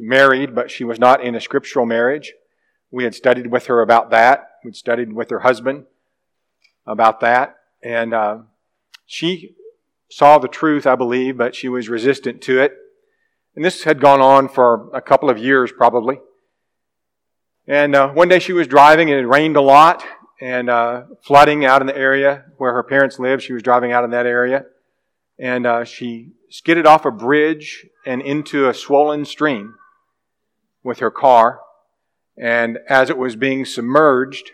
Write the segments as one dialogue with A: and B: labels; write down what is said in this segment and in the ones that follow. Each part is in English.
A: married, but she was not in a scriptural marriage. We had studied with her about that. We'd studied with her husband about that. And she saw the truth, I believe, but she was resistant to it. And this had gone on for a couple of years, probably. And one day she was driving, and it rained a lot, and flooding out in the area where her parents lived. She was driving out in that area. And she skidded off a bridge and into a swollen stream with her car. And as it was being submerged,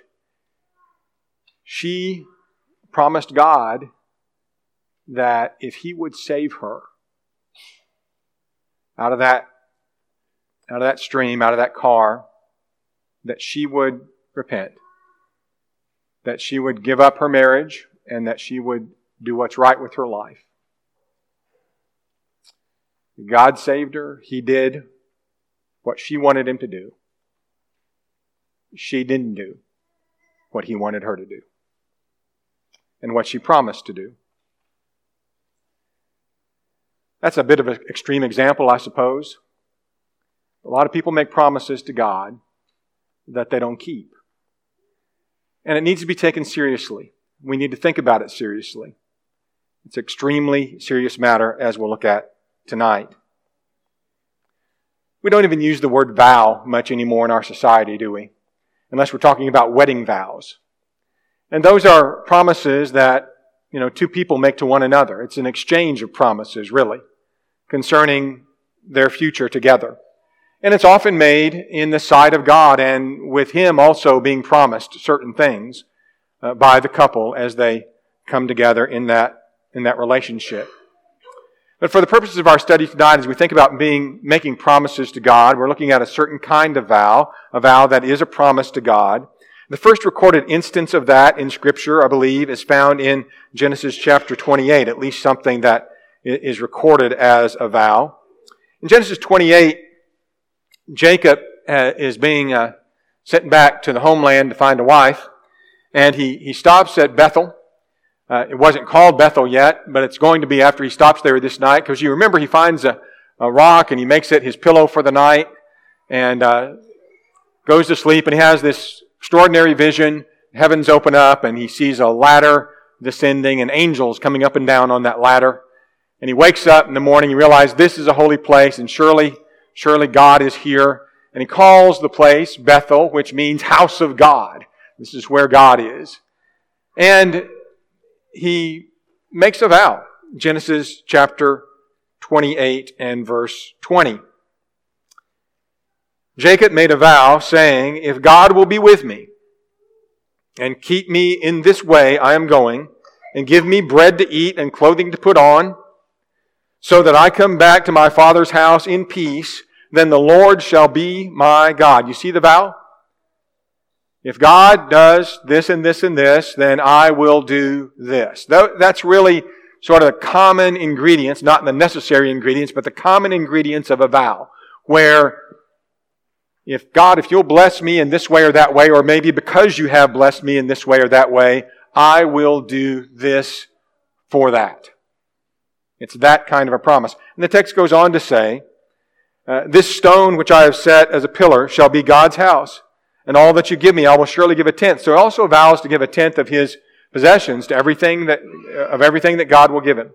A: she promised God that if He would save her out of that stream, out of that car, that she would repent, that she would give up her marriage, and that she would do what's right with her life. God saved her. He did what she wanted Him to do. She didn't do what He wanted her to do and what she promised to do. That's a bit of an extreme example, I suppose. A lot of people make promises to God that they don't keep. And it needs to be taken seriously. We need to think about it seriously. It's an extremely serious matter, as we'll look at tonight. We don't even use the word vow much anymore in our society, do we? Unless we're talking about wedding vows. And those are promises that, two people make to one another. It's an exchange of promises, really, concerning their future together. And it's often made in the sight of God, and with Him also being promised certain things by the couple as they come together in that relationship. But for the purposes of our study tonight, as we think about making promises to God, we're looking at a certain kind of vow, a vow that is a promise to God. The first recorded instance of that in Scripture, I believe, is found in Genesis chapter 28, at least something that is recorded as a vow. In Genesis 28, Jacob is being sent back to the homeland to find a wife, and he stops at Bethel. It wasn't called Bethel yet, but it's going to be after he stops there this night, because you remember he finds a rock and he makes it his pillow for the night and goes to sleep, and he has this extraordinary vision. Heavens open up and he sees a ladder descending and angels coming up and down on that ladder. And he wakes up in the morning, he realizes this is a holy place, and surely God is here. And he calls the place Bethel, which means house of God. This is where God is. And he makes a vow. Genesis chapter 28 and verse 20. Jacob made a vow saying, "If God will be with me and keep me in this way I am going, and give me bread to eat and clothing to put on, so that I come back to my father's house in peace, then the Lord shall be my God." You see the vow? If God does this and this and this, then I will do this. That's really sort of the common ingredients, not the necessary ingredients, but the common ingredients of a vow. Where, if God, if you'll bless me in this way or that way, or maybe because you have blessed me in this way or that way, I will do this for that. It's that kind of a promise. And the text goes on to say, "This stone which I have set as a pillar shall be God's house. And all that you give me, I will surely give a tenth." So he also vows to give a tenth of his possessions to everything that God will give him.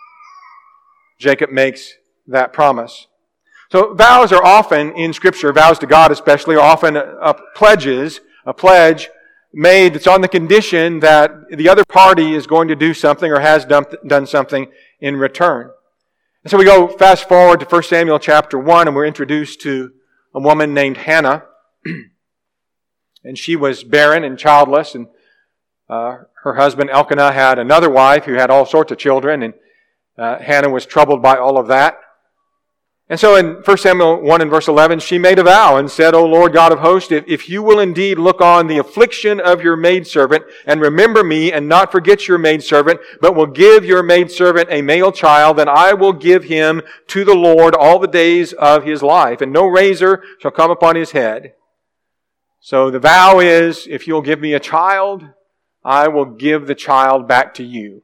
A: Jacob makes that promise. So vows are often in Scripture, vows to God especially, are often a pledge made that's on the condition that the other party is going to do something or has done something in return. And so we go fast forward to 1 Samuel chapter 1, and we're introduced to a woman named Hannah. And she was barren and childless, and her husband Elkanah had another wife who had all sorts of children, and Hannah was troubled by all of that. And so in 1 Samuel 1 and verse 11, she made a vow and said, "O Lord God of hosts, if you will indeed look on the affliction of your maidservant and remember me and not forget your maidservant, but will give your maidservant a male child, then I will give him to the Lord all the days of his life, and no razor shall come upon his head." So the vow is, if you'll give me a child, I will give the child back to you.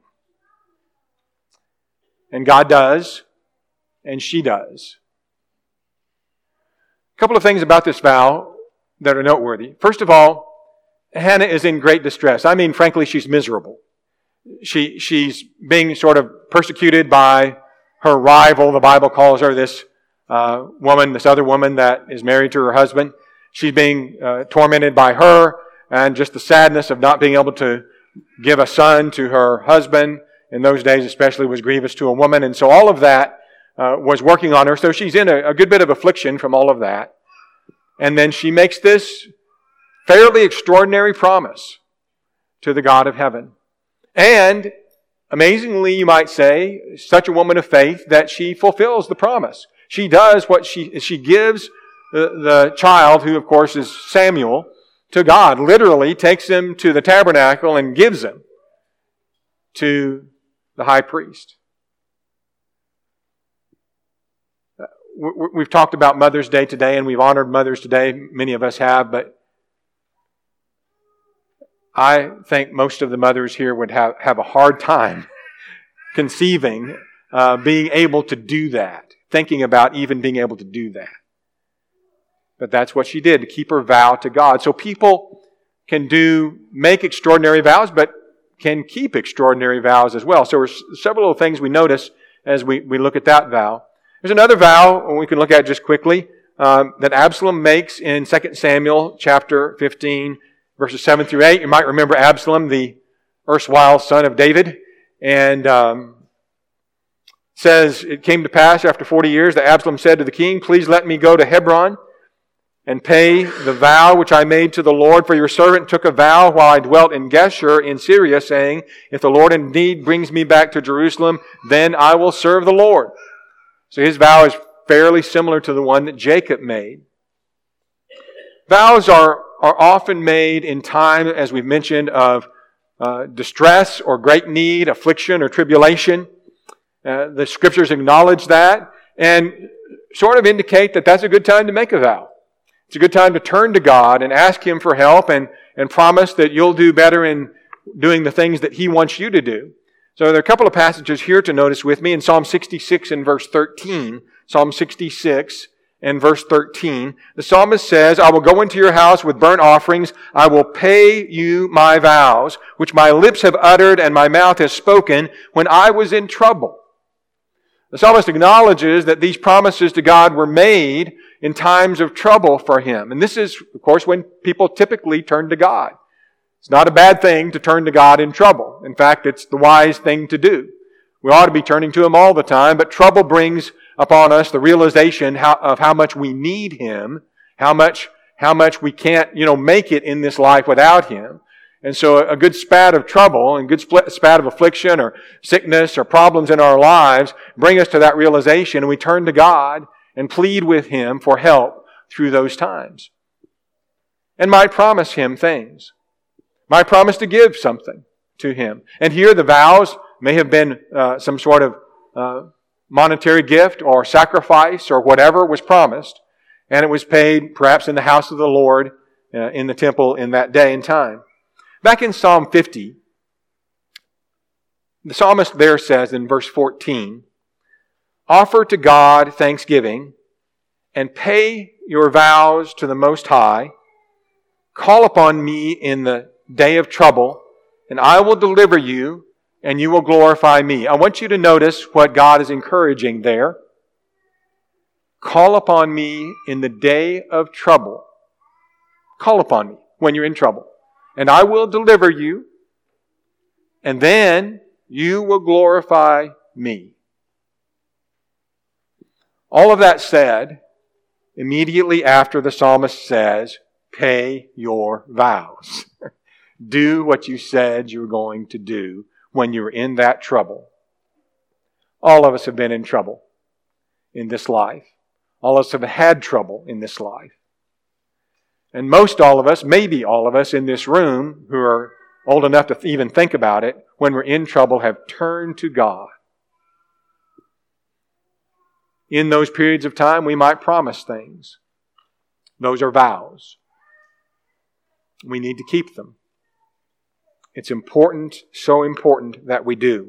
A: And God does, and she does. couple of things about this vow that are noteworthy. First of all, Hannah is in great distress. I mean, frankly, she's miserable. She's being sort of persecuted by her rival. The Bible calls her this woman, this other woman that is married to her husband. She's being tormented by her, and just the sadness of not being able to give a son to her husband in those days especially was grievous to a woman. And so all of that was working on her. So she's in a good bit of affliction from all of that. And then she makes this fairly extraordinary promise to the God of heaven. And amazingly, you might say, such a woman of faith that she fulfills the promise. She does what she gives the child, who of course is Samuel, to God. Literally takes him to the tabernacle and gives him to the high priest. We've talked about Mother's Day today, and we've honored mothers today. Many of us have, but I think most of the mothers here would have a hard time conceiving being able to do that, thinking about even being able to do that. But that's what she did, to keep her vow to God. So people can make extraordinary vows, but can keep extraordinary vows as well. So there's several things we notice as we look at that vow. There's another vow we can look at just quickly that Absalom makes in 2 Samuel chapter 15, verses 7 through 8. You might remember Absalom, the erstwhile son of David. And says, it came to pass after 40 years that Absalom said to the king, "Please let me go to Hebron and pay the vow which I made to the Lord. For your servant took a vow while I dwelt in Geshur in Syria, saying, if the Lord indeed brings me back to Jerusalem, then I will serve the Lord." So his vow is fairly similar to the one that Jacob made. Vows are often made in time, as we've mentioned, of distress or great need, affliction or tribulation. The Scriptures acknowledge that and sort of indicate that that's a good time to make a vow. It's a good time to turn to God and ask Him for help and promise that you'll do better in doing the things that He wants you to do. So there are a couple of passages here to notice with me in Psalm 66 and verse 13. Psalm 66 and verse 13. The psalmist says, "I will go into your house with burnt offerings. I will pay you my vows, which my lips have uttered and my mouth has spoken when I was in trouble." The psalmist acknowledges that these promises to God were made in times of trouble for him. And this is, of course, when people typically turn to God. It's not a bad thing to turn to God in trouble. In fact, it's the wise thing to do. We ought to be turning to Him all the time, but trouble brings upon us the realization of how much we need Him, how much we can't, make it in this life without Him. And so a good spat of trouble and good spat of affliction or sickness or problems in our lives bring us to that realization, and we turn to God and plead with Him for help through those times. And might promise Him things. Might promise to give something to Him. And here the vows may have been some sort of monetary gift or sacrifice or whatever was promised. And it was paid perhaps in the house of the Lord in the temple in that day and time. Back in Psalm 50, the psalmist there says in verse 14, "Offer to God thanksgiving and pay your vows to the Most High. Call upon me in the day of trouble, and I will deliver you, and you will glorify me." I want you to notice what God is encouraging there. Call upon me in the day of trouble. Call upon me when you're in trouble, and I will deliver you, and then you will glorify me. All of that said, immediately after the psalmist says, pay your vows. Do what you said you were going to do when you were in that trouble. All of us have been in trouble in this life. All of us have had trouble in this life. And most all of us, maybe all of us in this room who are old enough to even think about it, when we're in trouble, have turned to God. In those periods of time, we might promise things. Those are vows. We need to keep them. It's important, so important that we do.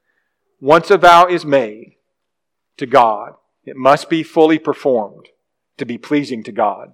A: Once a vow is made to God, it must be fully performed to be pleasing to God.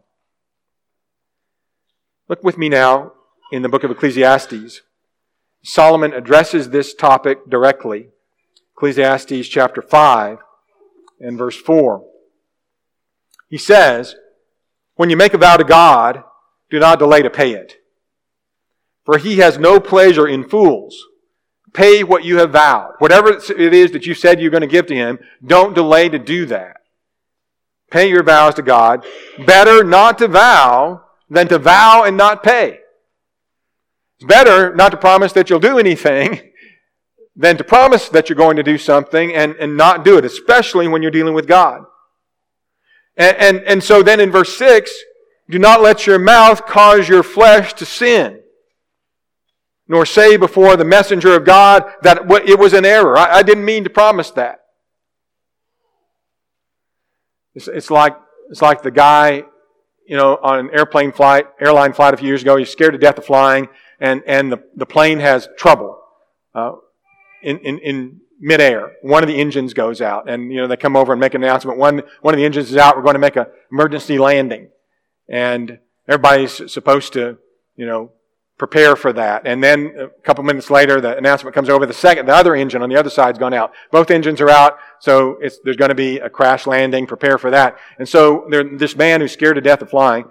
A: Look with me now in the book of Ecclesiastes. Solomon addresses this topic directly. Ecclesiastes chapter 5 and verse 4. He says, "When you make a vow to God, do not delay to pay it. For He has no pleasure in fools. Pay what you have vowed." Whatever it is that you said you're going to give to Him, don't delay to do that. Pay your vows to God. Better not to vow than to vow and not pay. It's better not to promise that you'll do anything than to promise that you're going to do something and not do it, especially when you're dealing with God. And so then in verse 6, "Do not let your mouth cause your flesh to sin, nor say before the messenger of God that it was an error. I didn't mean to promise that." It's like the guy, on an airline flight a few years ago. He's scared to death of flying, and the plane has trouble in midair. One of the engines goes out, and they come over and make an announcement. One of the engines is out. We're going to make an emergency landing, and everybody's supposed to prepare for that. And then a couple minutes later, the announcement comes over. The other engine on the other side's gone out. Both engines are out, so there's going to be a crash landing. Prepare for that. And so this man who's scared to death of flying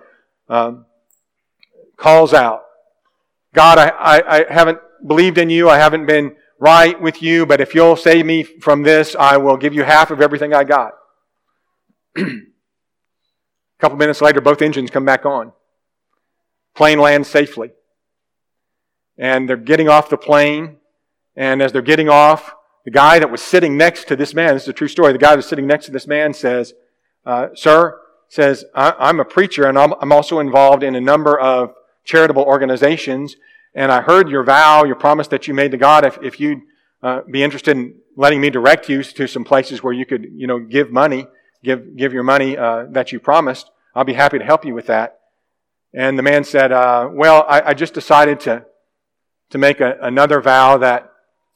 A: calls out, "God, I haven't believed in you. I haven't been right with you, but if you'll save me from this, I will give you half of everything I got." A couple minutes later, both engines come back on. Plane lands safely. And they're getting off the plane. And as they're getting off, the guy that was sitting next to this man, this is a true story, the guy that was sitting next to this man says, "Sir," says, "I'm a preacher, and I'm also involved in a number of charitable organizations. And I heard your vow, your promise that you made to God, if you'd be interested in letting me direct you to some places where you could, give money, give your money that you promised, I'll be happy to help you with that." And the man said, "Well, I just decided to make another vow that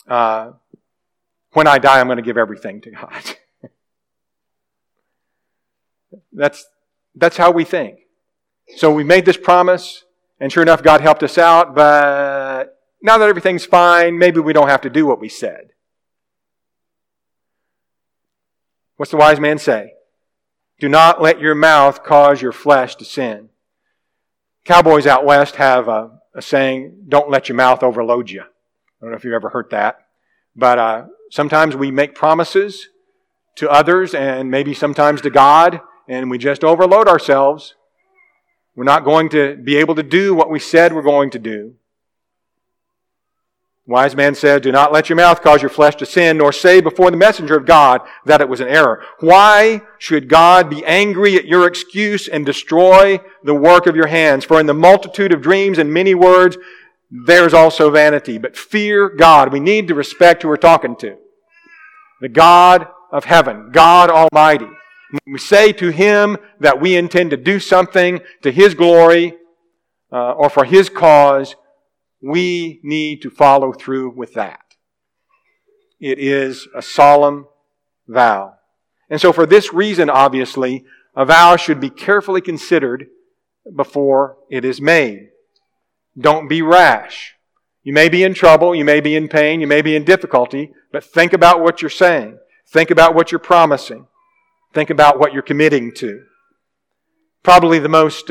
A: when I die, I'm going to give everything to God." That's how we think. So we made this promise, and sure enough, God helped us out, but now that everything's fine, maybe we don't have to do what we said. What's the wise man say? "Do not let your mouth cause your flesh to sin." Cowboys out west have a saying, "Don't let your mouth overload you." I don't know if you've ever heard that. But sometimes we make promises to others and maybe sometimes to God, and we just overload ourselves. We're not going to be able to do what we said we're going to do. Wise man said, "Do not let your mouth cause your flesh to sin, nor say before the messenger of God that it was an error." Why should God be angry at your excuse and destroy the work of your hands? For in the multitude of dreams and many words, there's also vanity. But fear God. We need to respect who we're talking to. The God of heaven, God Almighty. When we say to Him that we intend to do something to His glory or for His cause, we need to follow through with that. It is a solemn vow. And so for this reason, obviously, a vow should be carefully considered before it is made. Don't be rash. You may be in trouble, you may be in pain, you may be in difficulty, but think about what you're saying. Think about what you're promising. Think about what you're committing to. Probably the most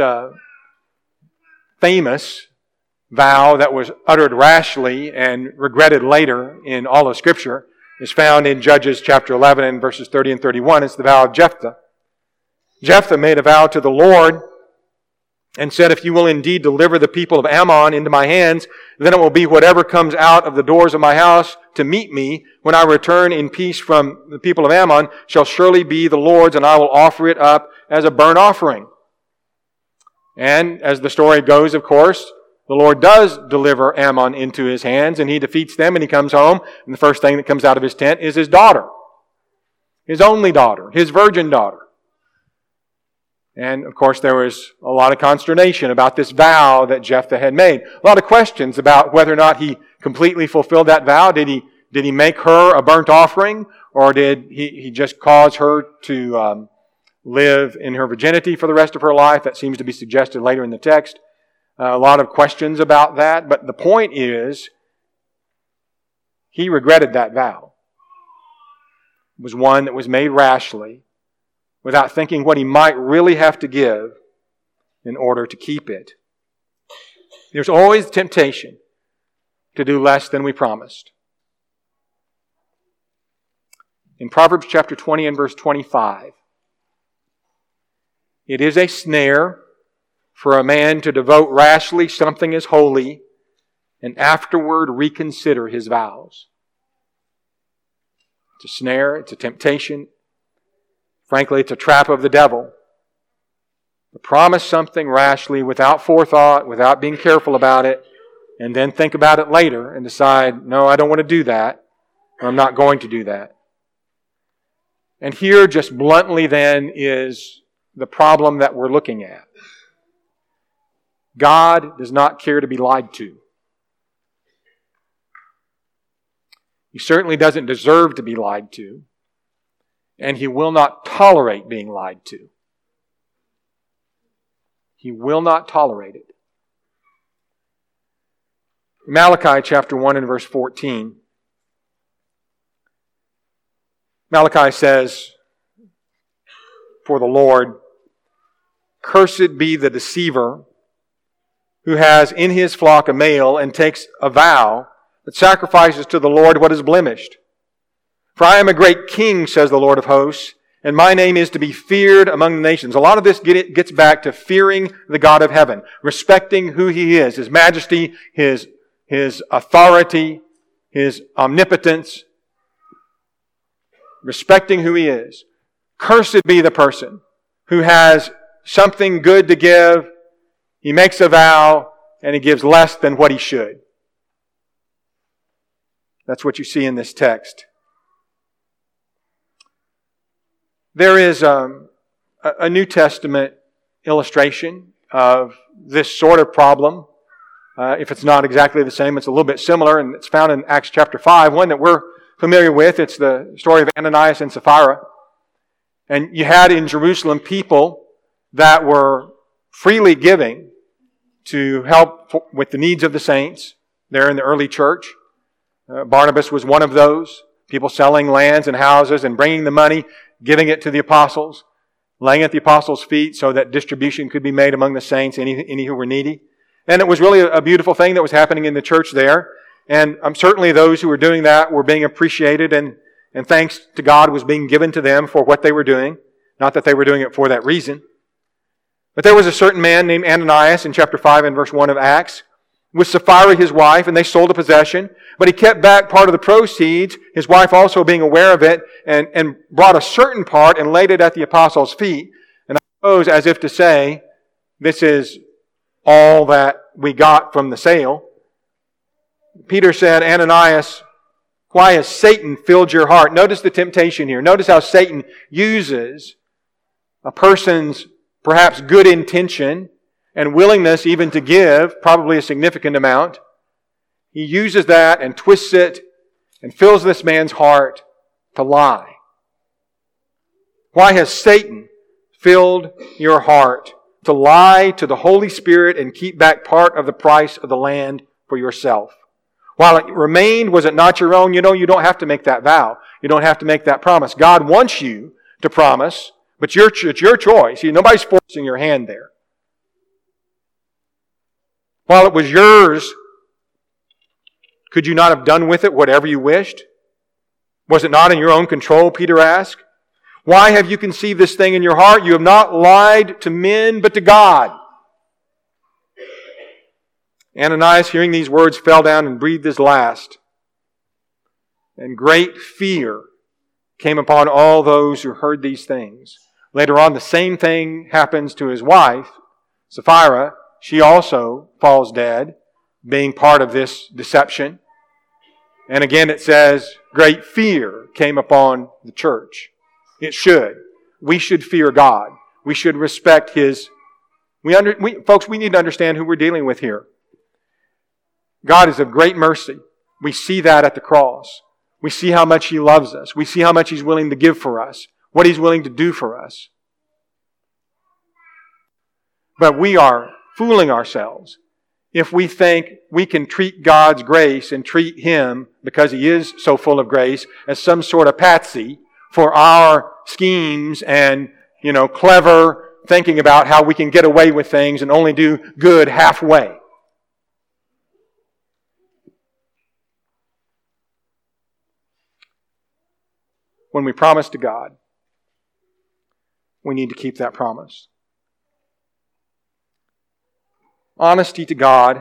A: famous vow that was uttered rashly and regretted later in all of Scripture is found in Judges chapter 11 and verses 30 and 31. It's the vow of Jephthah. Jephthah made a vow to the Lord and said, "If you will indeed deliver the people of Ammon into my hands, then it will be whatever comes out of the doors of my house to meet me when I return in peace from the people of Ammon shall surely be the Lord's, and I will offer it up as a burnt offering." And as the story goes, of course, the Lord does deliver Ammon into his hands, and he defeats them, and he comes home, and the first thing that comes out of his tent is his daughter. His only daughter, his virgin daughter. And, of course, there was a lot of consternation about this vow that Jephthah had made. A lot of questions about whether or not he completely fulfilled that vow. Did he make her a burnt offering, or did he just cause her to live in her virginity for the rest of her life. That seems to be suggested later in the text. A lot of questions about that. But the point is, he regretted that vow. It was one that was made rashly, without thinking what he might really have to give in order to keep it. There's always temptation to do less than we promised. In Proverbs chapter 20 and verse 25, it is a snare for a man to devote rashly something as holy and afterward reconsider his vows. It's a snare, it's a temptation. Frankly, it's a trap of the devil. To promise something rashly without forethought, without being careful about it, and then think about it later and decide, no, I don't want to do that, or I'm not going to do that. And here, just bluntly then, is the problem that we're looking at. God does not care to be lied to. He certainly doesn't deserve to be lied to, and He will not tolerate being lied to. He will not tolerate it. Malachi chapter 1 and verse 14. Malachi says, for the Lord, "Cursed be the deceiver who has in his flock a male and takes a vow that sacrifices to the Lord what is blemished. For I am a great king, says the Lord of hosts, and my name is to be feared among the nations." A lot of this gets back to fearing the God of heaven, respecting who He is, His majesty, His authority, His omnipotence, respecting who He is. Cursed be the person who has something good to give, he makes a vow, and he gives less than what he should. That's what you see in this text. There is a New Testament illustration of this sort of problem. If it's not exactly the same, it's a little bit similar, and it's found in Acts chapter 5, one that we're familiar with. It's the story of Ananias and Sapphira. And you had in Jerusalem people that were freely giving to help with the needs of the saints there in the early church. Barnabas was one of those. People selling lands and houses and bringing the money, giving it to the apostles, laying at the apostles' feet so that distribution could be made among the saints, any who were needy. And it was really a beautiful thing that was happening in the church there. And certainly those who were doing that were being appreciated, and thanks to God was being given to them for what they were doing. Not that they were doing it for that reason. But there was a certain man named Ananias in chapter 5 and verse 1 of Acts, with Sapphira his wife, and they sold a possession. But he kept back part of the proceeds, his wife also being aware of it, and brought a certain part and laid it at the apostles' feet. And I suppose as if to say, this is all that we got from the sale. Peter said, Ananias, why has Satan filled your heart? Notice the temptation here. Notice how Satan uses a person's perhaps good intention and willingness even to give, probably a significant amount. He uses that and twists it and fills this man's heart to lie. Why has Satan filled your heart to lie to the Holy Spirit and keep back part of the price of the land for yourself? While it remained, was it not your own? You know, you don't have to make that vow. You don't have to make that promise. God wants you to promise, but it's your choice. Nobody's forcing your hand there. While it was yours, could you not have done with it whatever you wished? Was it not in your own control, Peter asked? Why have you conceived this thing in your heart? You have not lied to men, but to God. Ananias, hearing these words, fell down and breathed his last. And great fear came upon all those who heard these things. Later on, the same thing happens to his wife, Sapphira. She also falls dead, being part of this deception. And again it says, great fear came upon the church. It should. We should fear God. We should respect His... Folks, we need to understand who we're dealing with here. God is of great mercy. We see that at the cross. We see how much He loves us. We see how much He's willing to give for us, what He's willing to do for us. But we are fooling ourselves if we think we can treat God's grace and treat Him, because He is so full of grace, as some sort of patsy for our schemes and, clever thinking about how we can get away with things and only do good halfway. When we promise to God, we need to keep that promise. Honesty to God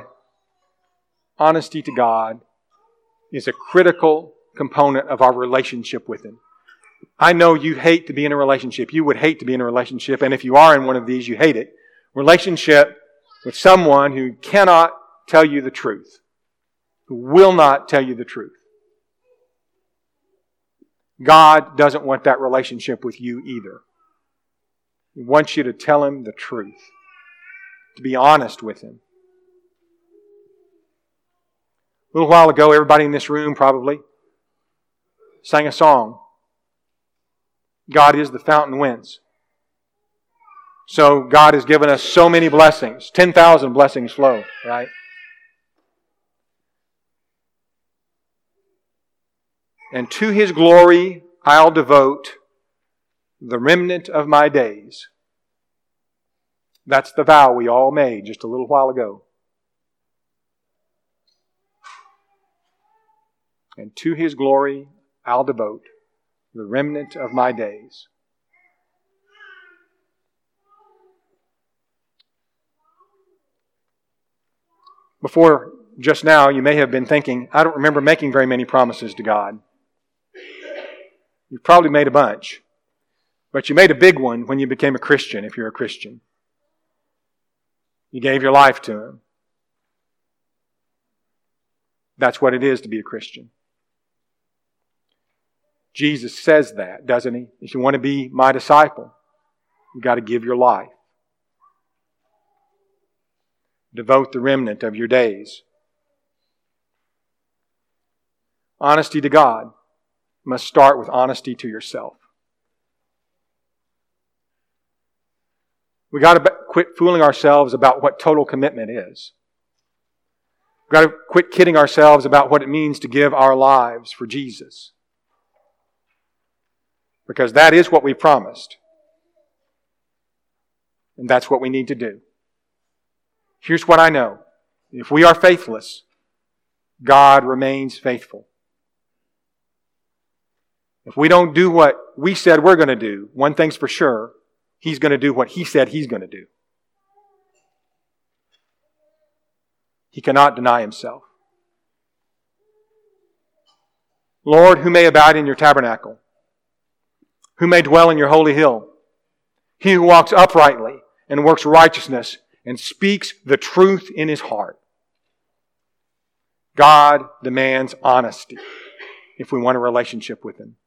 A: is a critical component of our relationship with Him. I know you hate to be in a relationship. You would hate to be in a relationship, and if you are in one of these, you hate it. Relationship with someone who cannot tell you the truth, who will not tell you the truth. God doesn't want that relationship with you either. He wants you to tell Him the truth, to be honest with Him. A little while ago, everybody in this room probably sang a song. God is the fountain whence. So God has given us so many blessings. 10,000 blessings flow, right? And to His glory I'll devote the remnant of my days. That's the vow we all made just a little while ago. And to His glory I'll devote the remnant of my days. Before just now, you may have been thinking, I don't remember making very many promises to God. You've probably made a bunch. But you made a big one when you became a Christian, if you're a Christian. You gave your life to Him. That's what it is to be a Christian. Jesus says that, doesn't He? If you want to be my disciple, you've got to give your life. Devote the remnant of your days. Honesty to God must start with honesty to yourself. We've got to quit fooling ourselves about what total commitment is. We've got to quit kidding ourselves about what it means to give our lives for Jesus. Because that is what we promised. And that's what we need to do. Here's what I know. If we are faithless, God remains faithful. If we don't do what we said we're going to do, one thing's for sure, He's going to do what He said He's going to do. He cannot deny Himself. Lord, who may abide in your tabernacle? Who may dwell in your holy hill? He who walks uprightly and works righteousness and speaks the truth in his heart. God demands honesty if we want a relationship with Him.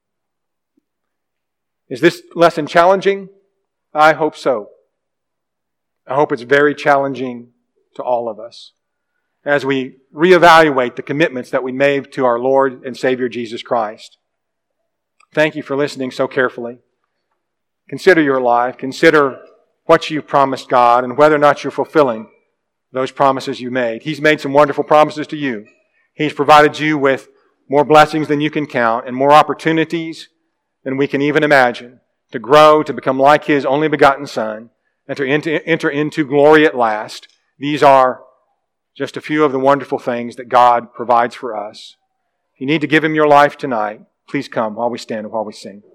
A: Is this lesson challenging? I hope so. I hope it's very challenging to all of us as we reevaluate the commitments that we made to our Lord and Savior Jesus Christ. Thank you for listening so carefully. Consider your life. Consider what you promised God and whether or not you're fulfilling those promises you made. He's made some wonderful promises to you. He's provided you with more blessings than you can count and more opportunities than we can even imagine to grow, to become like His only begotten Son, and to enter into glory at last. These are just a few of the wonderful things that God provides for us. If you need to give Him your life tonight, please come while we stand and while we sing.